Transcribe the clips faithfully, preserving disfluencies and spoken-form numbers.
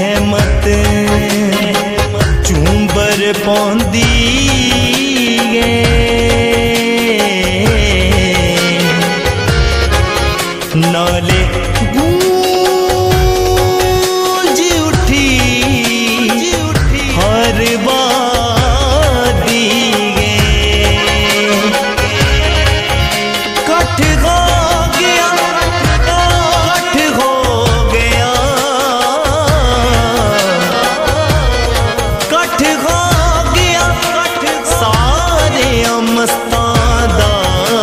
रहमत चूंबर पौंदी गे नाले गूंज उठी हर वादी गे कठ हो गया कठ हो गया कठ हो गया सारे मस्तादा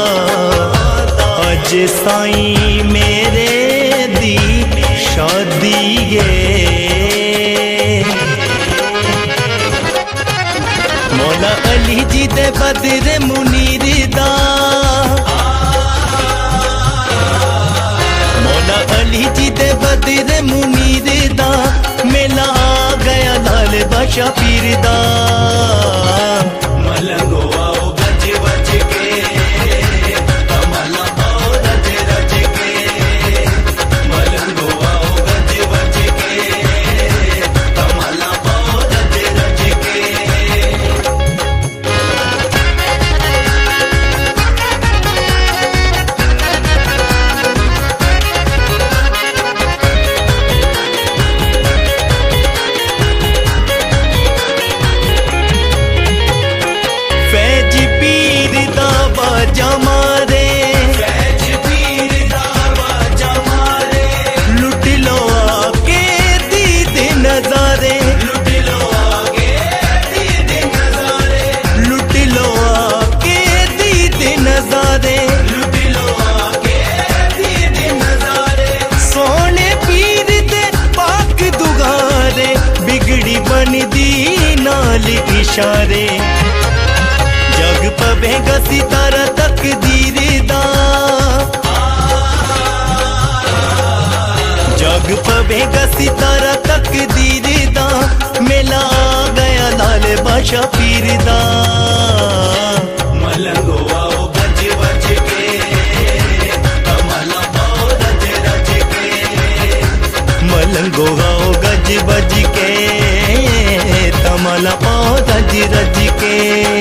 अज साईं मेरे दी शादी गे मौला अली जी दे बदरे मुनीर दा मौला अली जी दे बदरे मुनीर दा मेला आ गया लाल बादशाह पीर दा मलंगो आओ गज बज के कमला पाओ रज रज के मलंगो आओ गज बज के कमला पाओ रज रज के फैज पीर दा बाजा मारे फैज पीर दा बाजा मारे लुट लो आके दीद नजारे लुट लो आगे दीद नजारे लुट लो आके दीद नजारे लुट लो आगे दीद नजारे सोने पीर दे पाक दुगारे बिगड़ी बनदी नाल इशारे जग पवेगा सितारा तकदीर दा जग पवेगा सितारा तकदीर दा मेला आ गया लाल बादशाह पीर दा मलंगो आओ गज बज के कमला पाओ रज रज के मलंगो आओ गज बज के तमला पाओ रज रज के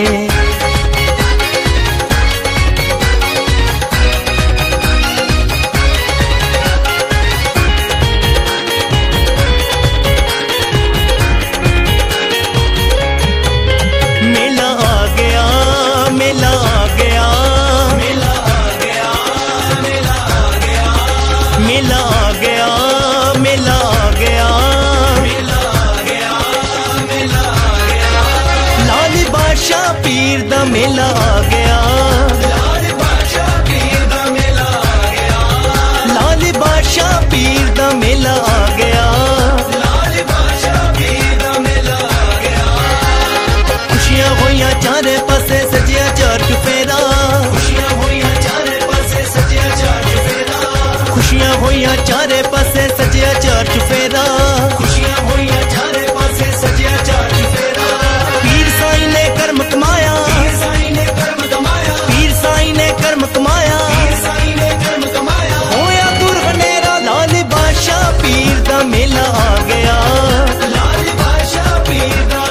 मेला आ गया मेला आ गया मेला आ गया मेला आ गया मेला आ गया मेला आ गया मेला आ गया मेला आ गया लाल बादशाह पीर दा मेला आ गया लाल बादशाह पीर दा मेला आ गया लाल बादशाह पीर दा मेला आ गया लाल बादशाह पीर दा मेला आ गया खुशियां होइयां चारे पासे सजिया चार चुफेरा खुशियां होइयां चारे पासे सजिया चार चुफेरा खुशियां होइयां चारे पासे सजिया चार चुफेरा खुशियां होइयां चारे पासे सजिया चार चुफेरा पीर साईं ने कर्म कमाया पीर साईं ने कर्म कमाया पीर साईं ने कर्म कमाया पीर साईं ने कर्म कमाया होया दूर हनेरा लाल बादशाह पीर दा मेला आ गया लाल बादशाह पीर दा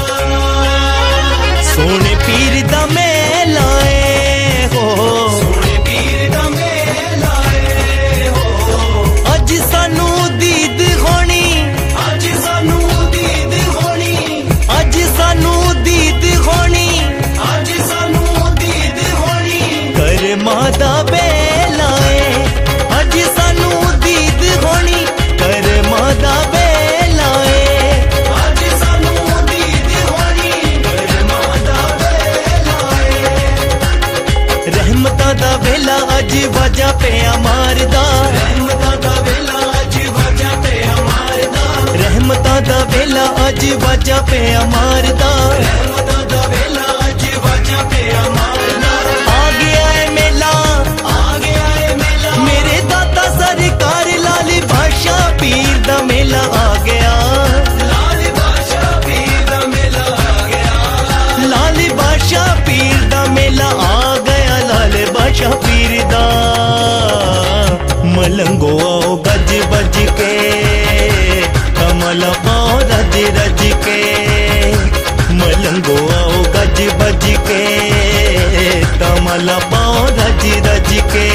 सोने पीर दा मेला ए हो सोने पीर दा मेला ए हो अज सानू दीद होनी अज सानू दीद होनी अज सानू दीद होनी अज सानू दीद होनी कर मादा बेला ए अज सानू दीद होनी कर मादा बेला ए अज सानू दीद होनी कर मादा बेला ए रहमतां दा वेला अज वाजा पे मारदा रहमतां दा वेला अज वाजा पे मारदा रहमतां दा वेला अज वाजा पे मारदा रहमतां दा वेला अज वाजा पे मारदा आ गया है मेला आ गया है मेला मेरे दाता सरकार लाल बादशाह पीर दा मेला आ गया लाल बादशाह पीर दा मेला आ गया लाल बादशाह पीर दा मेला आ गया लाल बादशाह पीर दा मलंगो आओ गज बज के कम तमाला पाओ रज रज के, मलंगो आओ गज बज के, तमाला पाओ रज रज के।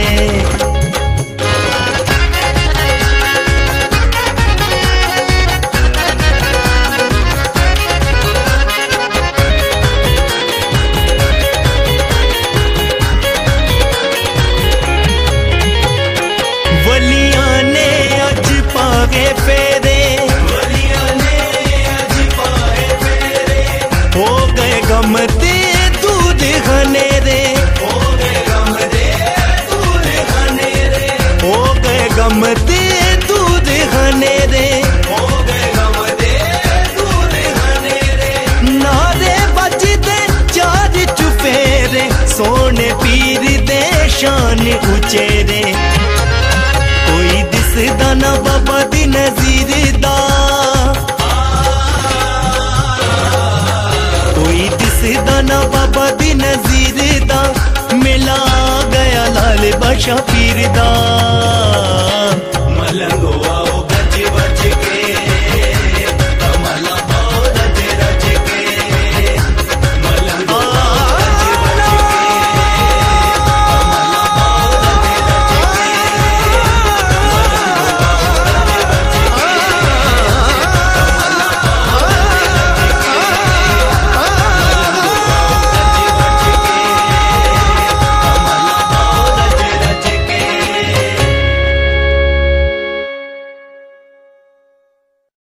फेरे वलिया ने अज पाए फेरे, हो गए गमते दूध घनेरे, हो गए गमते दूध घनेरे, हो गए गमते दूध घनेरे, हो गए गमते दूध घनेरे। नारे बजदे चार चुफेरे, सोने पीर दे शान उचेरे, कोई दिसदा ना बाबा दी नज़ीर दा, कोई दिसदा ना बाबा दी नज़ीर दा, मिला गया लाल बादशाह पीर दा।